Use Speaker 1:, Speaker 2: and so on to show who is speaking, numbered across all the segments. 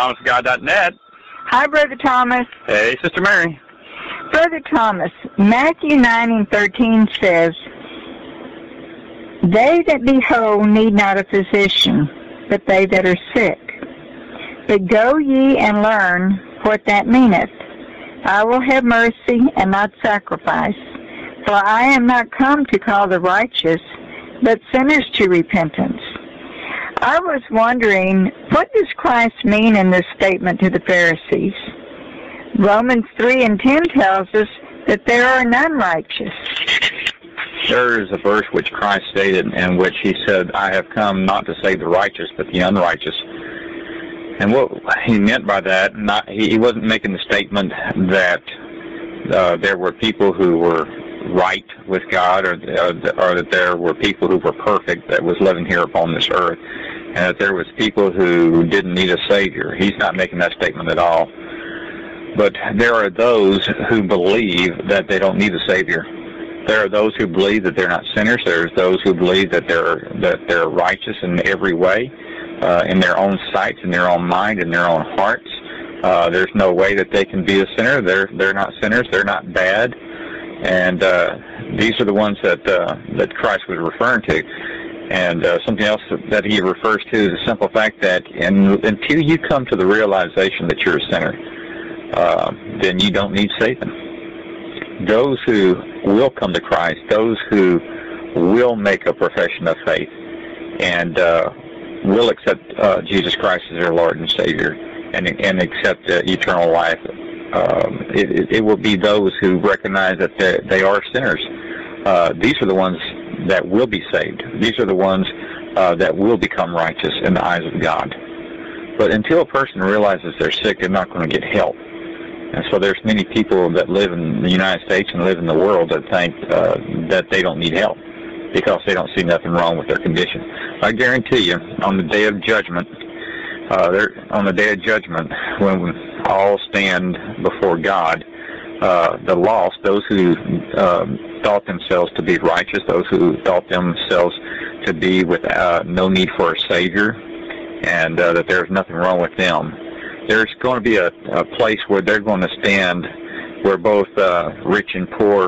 Speaker 1: ThomasGod.net.
Speaker 2: Hi, Brother Thomas.
Speaker 1: Hey, Sister Mary.
Speaker 2: Brother Thomas, Matthew 9:13 says, "They that be whole need not a physician, but they that are sick. But go ye and learn what that meaneth. I will have mercy and not sacrifice. For I am not come to call the righteous, but sinners to repentance." I was wondering, what does Christ mean in this statement to the Pharisees? Romans 3:10 tells us that there are none righteous.
Speaker 1: There is a verse which Christ stated in which he said, "I have come not to save the righteous, but the unrighteous." And what he meant by that, he wasn't making the statement that there were people who were right with God, or that there were people who were perfect that was living here upon this earth, and that there was people who didn't need a Savior. He's not making that statement at all. But there are those who believe that they don't need a Savior. There are those who believe that they're not sinners. There's those who believe that they're righteous in every way, in their own sights, in their own mind, in their own hearts. There's no way that they can be a sinner. They're not sinners. They're not bad. And these are the ones that Christ was referring to. And something else that he refers to is the simple fact that until you come to the realization that you're a sinner, then you don't need saving. Those who will come to Christ, those who will make a profession of faith and will accept Jesus Christ as their Lord and Savior and accept eternal life, it will be those who recognize that they are sinners. These are the ones that will be saved. These are the ones that will become righteous in the eyes of God. But until a person realizes they're sick, they're not going to get help. And so there's many people that live in the United States and live in the world that think that they don't need help because they don't see nothing wrong with their condition. I guarantee you, on the day of judgment, when we all stand before God, the lost, those who thought themselves to be righteous, those who thought themselves to be with no need for a Savior, and that there's nothing wrong with them, there's going to be a place where they're going to stand where both rich and poor,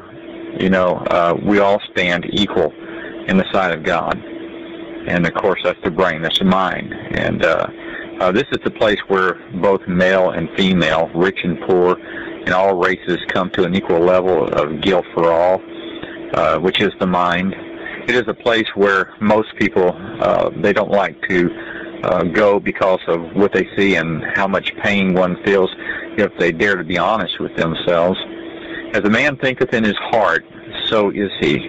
Speaker 1: we all stand equal in the sight of God. And, of course, that's the brain, that's the mind. And this is the place where both male and female, rich and poor, and all races come to an equal level of guilt for all, which is the mind. It is a place where most people, they don't like to go because of what they see and how much pain one feels if they dare to be honest with themselves. As a man thinketh in his heart, so is he.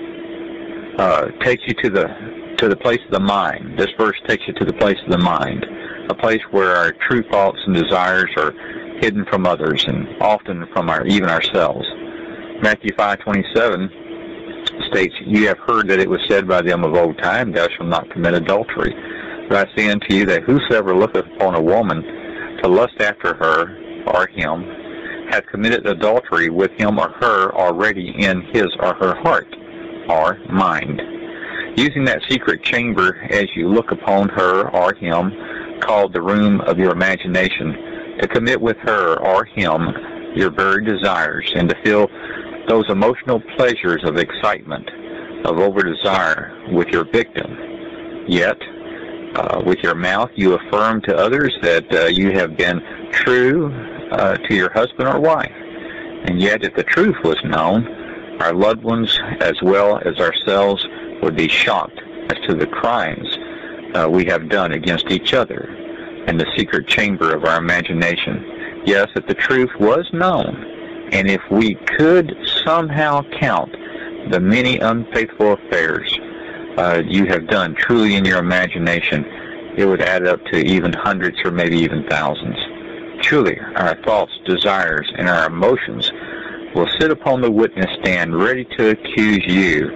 Speaker 1: Takes you to the place of the mind. This verse takes you to the place of the mind, a place where our true thoughts and desires are hidden from others and often from even ourselves. Matthew 5:27 states, "You have heard that it was said by them of old time, Thou shalt not commit adultery. But I say unto you that whosoever looketh upon a woman to lust after her or him hath committed adultery with him or her already in his or her heart or mind." Using that secret chamber as you look upon her or him, called the room of your imagination, to commit with her or him your very desires and to feel those emotional pleasures of excitement, of over-desire with your victim. Yet, with your mouth you affirm to others that you have been true to your husband or wife. And yet, if the truth was known, our loved ones as well as ourselves would be shocked as to the crimes we have done against each other in the secret chamber of our imagination. Yes, if the truth was known, and if we could somehow count the many unfaithful affairs you have done truly in your imagination, it would add up to even hundreds or maybe even thousands. Truly, our thoughts, desires, and our emotions will sit upon the witness stand ready to accuse you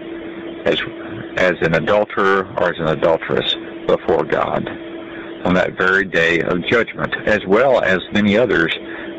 Speaker 1: as an adulterer or as an adulteress before God on that very day of judgment, as well as many others,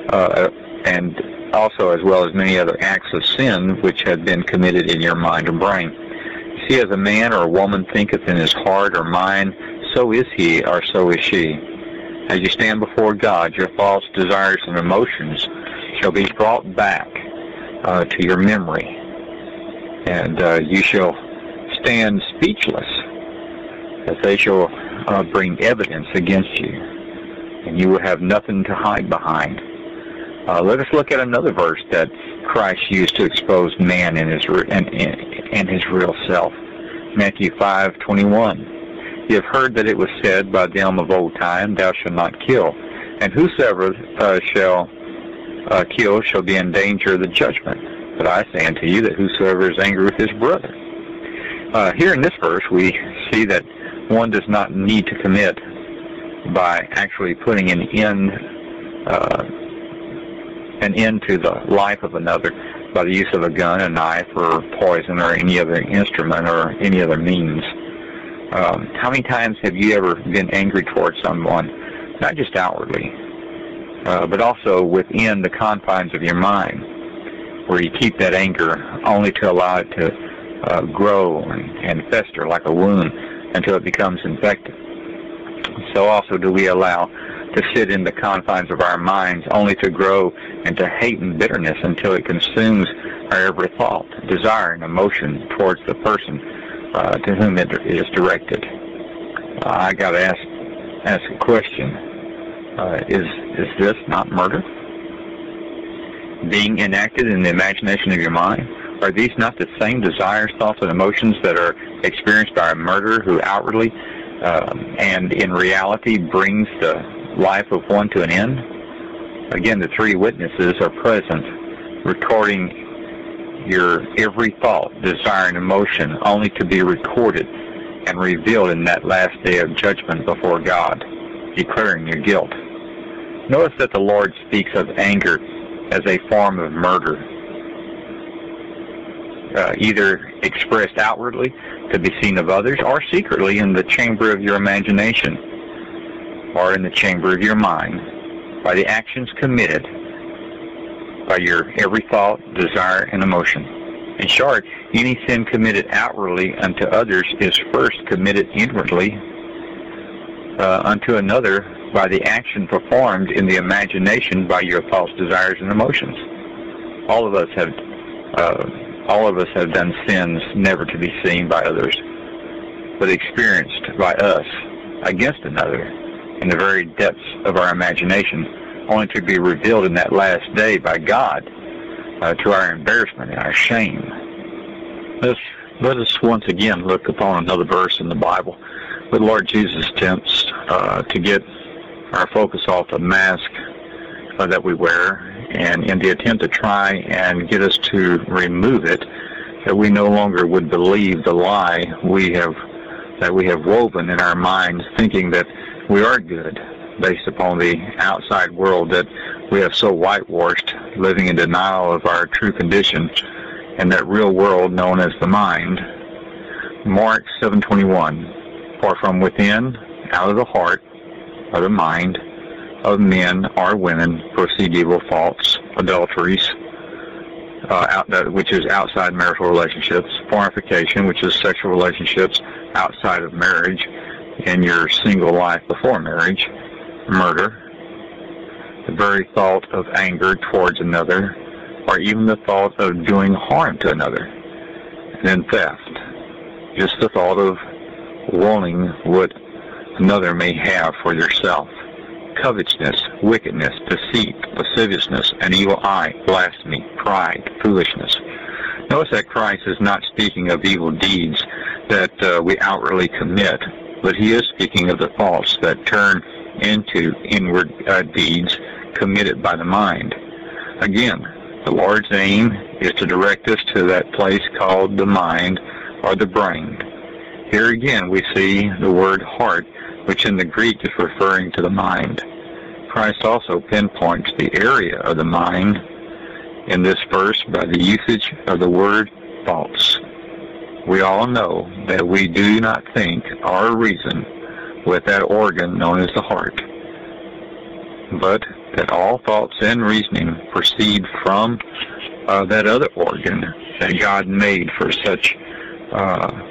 Speaker 1: and also as well as many other acts of sin which have been committed in your mind or brain. See, as a man or a woman thinketh in his heart or mind, so is he or so is she. As you stand before God, your thoughts, desires, and emotions shall be brought back to your memory, and you shall stand speechless, as they shall bring evidence against you, and you will have nothing to hide behind. Let us look at another verse that Christ used to expose man and his real self. Matthew 5:21. You have heard that it was said by them of old time, Thou shalt not kill, and whosoever shall kill shall be in danger of the judgment. But I say unto you that whosoever is angry with his brother. Here in this verse, we see that one does not need to commit by actually putting an end to the life of another by the use of a gun, a knife, or poison, or any other instrument, or any other means. How many times have you ever been angry towards someone, not just outwardly, but also within the confines of your mind, where you keep that anger only to allow it to grow and fester like a wound until it becomes infected? So also do we allow to sit in the confines of our minds only to grow into hate and bitterness until it consumes our every thought, desire, and emotion towards the person to whom it is directed. I got to ask a question. Is this not murder? Being enacted in the imagination of your mind? Are these not the same desires, thoughts, and emotions that are experienced by a murderer who outwardly and in reality brings the life of one to an end? Again, the three witnesses are present, recording your every thought, desire, and emotion, only to be recorded and revealed in that last day of judgment before God, declaring your guilt. Notice that the Lord speaks of anger as a form of murder, either expressed outwardly to be seen of others, or secretly in the chamber of your imagination, or in the chamber of your mind, by the actions committed by your every thought, desire, and emotion. In short, any sin committed outwardly unto others is first committed inwardly unto another by the action performed in the imagination by your thoughts, desires, and emotions. All of us have done sins never to be seen by others, but experienced by us against another in the very depths of our imagination, only to be revealed in that last day by God to our embarrassment and our shame. Let us once again look upon another verse in the Bible where the Lord Jesus attempts to get our focus off the mask that we wear, and in the attempt to try and get us to remove it, that we no longer would believe the lie that we have woven in our minds, thinking that we are good based upon the outside world that we have so whitewashed, living in denial of our true condition and that real world known as the mind. Mark 7:21, for from within, out of the heart, or the mind, of men or women proceed evil thoughts, adulteries, which is outside marital relationships, fornication, which is sexual relationships outside of marriage, in your single life before marriage, murder, the very thought of anger towards another, or even the thought of doing harm to another, and then theft, just the thought of wanting what another may have for yourself. Covetousness, wickedness, deceit, lasciviousness, an evil eye, blasphemy, pride, foolishness. Notice that Christ is not speaking of evil deeds that we outwardly commit, but he is speaking of the thoughts that turn into inward deeds committed by the mind. Again, the Lord's aim is to direct us to that place called the mind or the brain. Here again we see the word heart, which in the Greek is referring to the mind. Christ also pinpoints the area of the mind in this verse by the usage of the word thoughts. We all know that we do not think or reason with that organ known as the heart, but that all thoughts and reasoning proceed from that other organ that God made for such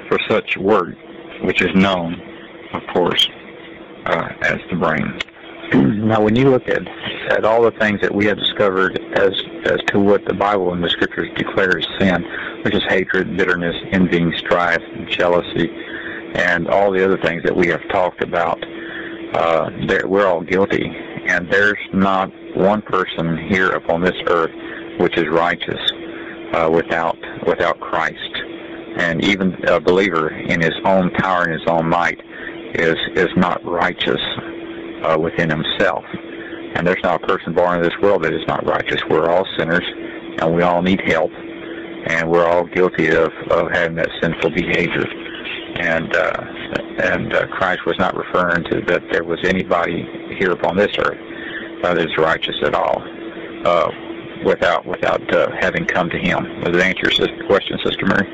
Speaker 1: work, which is known, of course, as the brain. Now, when you look at all the things that we have discovered as to what the Bible and the Scriptures declare as sin, which is hatred, bitterness, envying, strife, jealousy, and all the other things that we have talked about, we're all guilty. And there's not one person here upon this earth which is righteous without Christ. And even a believer in his own power and his own might is not righteous within himself. And there's not a person born in this world that is not righteous. We're all sinners, and we all need help, and we're all guilty of having that sinful behavior. And Christ was not referring to that there was anybody here upon this earth that is righteous at all without having come to Him. Does that answer your question, Sister Mary?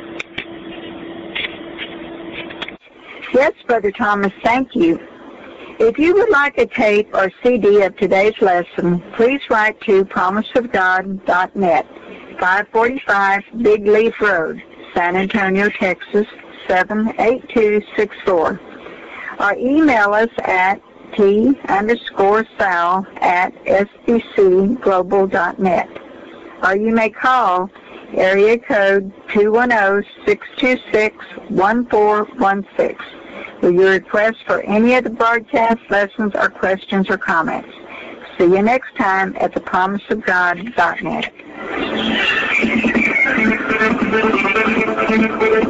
Speaker 2: Yes, Brother Thomas, thank you. If you would like a tape or CD of today's lesson, please write to promiseofgod.net, 545 Big Leaf Road, San Antonio, Texas, 78264. Or email us at t_sal@sbcglobal.net. Or you may call area code 210-626-1416 with your request for any of the broadcast lessons questions or comments. See you next time at thepromiseofgod.net.